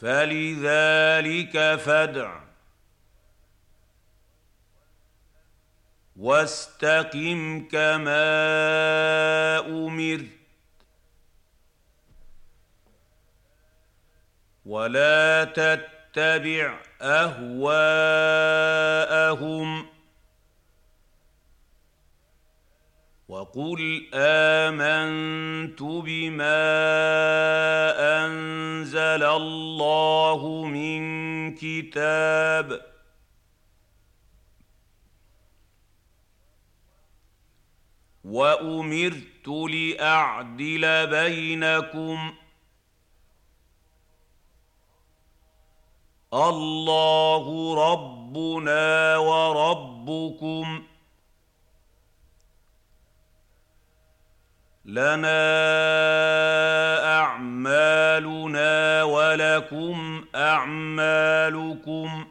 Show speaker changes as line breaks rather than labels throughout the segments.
فلذلك فادع واستقم كما أمرت ولا تتبع أهواءهم وقل آمنت بما أنزل الله من كتاب وأمرت لأعدل بينكم الله ربنا وربكم لنا أعمالنا ولكم أعمالكم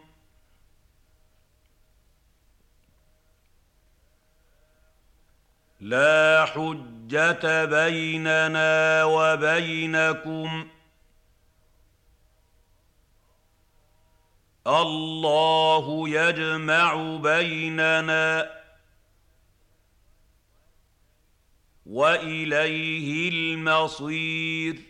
لا حجة بيننا وبينكم الله يجمع بيننا وإليه المصير